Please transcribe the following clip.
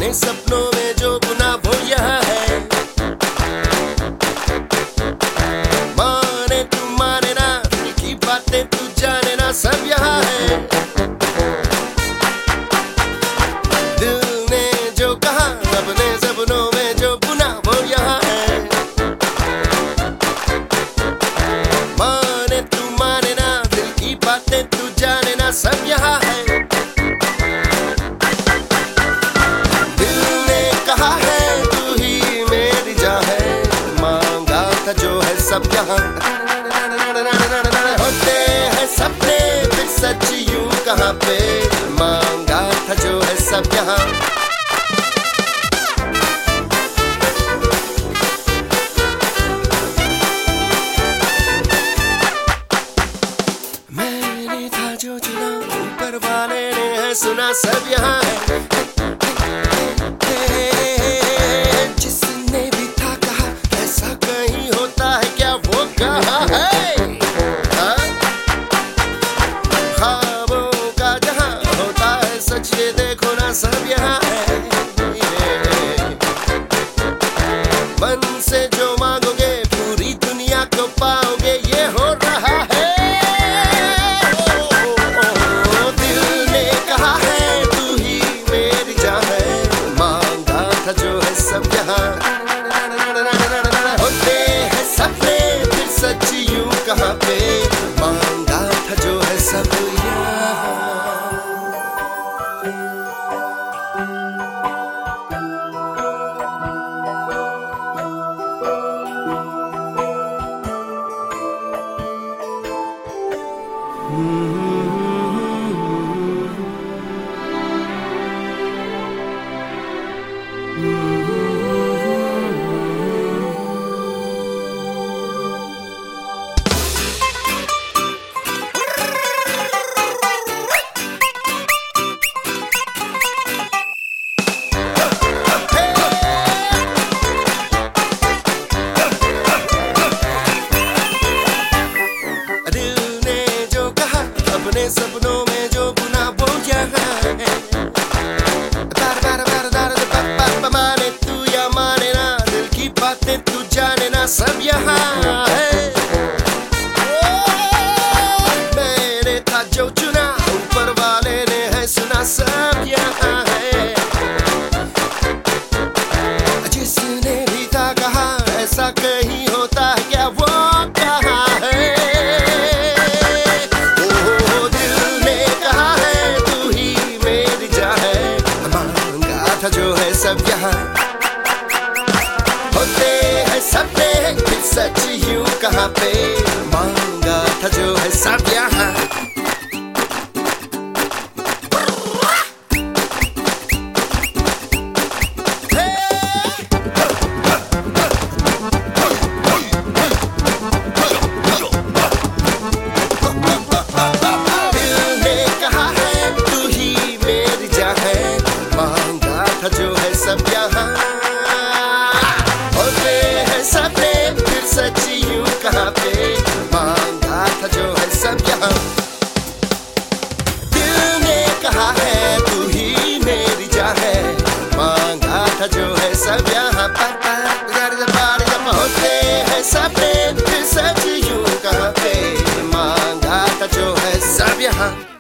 अपने सपनों में जो बुना वो यहाँ है। माने तू माने ना, दिल की बातें तू जाने ना, सब यहाँ है। दिल ने जो कहा, अपने सपनों में जो बुना वो यहाँ है। माने तू माने ना, दिल की बातें तू जाने ना, सब यहाँ है। जो है सब यहाँ होते हैं सपने फिर सच यूं कहाँ पे, मांगा था जो है सब यहाँ। मैंने था जो चुना, ऊपर वाले ने है सुना, सब यहाँ है। ये देखो ना सब यहाँ है। मन से जो मांगोगे पूरी दुनिया को पाओगे, ये हो रहा है। दिल ने कहा है तू ही मेरी जान है, मांगा था जो है सब यहाँ। होते हैं सपने फिर सच यूं कहाँ पे, मांगा था जो है सब यहाँ। अपने सपनों में जो बुना वो यहाँ है। माने तू या माने ना, दिल की बातें तू जाने ना, सब यहाँ है। मैंने था जो चुना, ऊपर वाले ने है सुना, सब यहाँ है। जिसने भी था कहा ऐसा कहीं होता है क्या, वो कहाँ है। जो है सब यहाँ होते हैं सपने फिर सच यूं कहाँ पे, मांगा था जो है सब यहाँ। दिल ने कहा है तू ही मेरी जान है, जो है सब यहाँ। होते हैं सपने फिर सच यूं कहाँ पे, मांगा था जो है सब यहाँ। दिल ने कहा है तू ही मेरी जान है, मांगा था जो है सब यहाँ। होते हैं सपने फिर सच यूं कहाँ पे, मांगा था जो है सब यहाँ।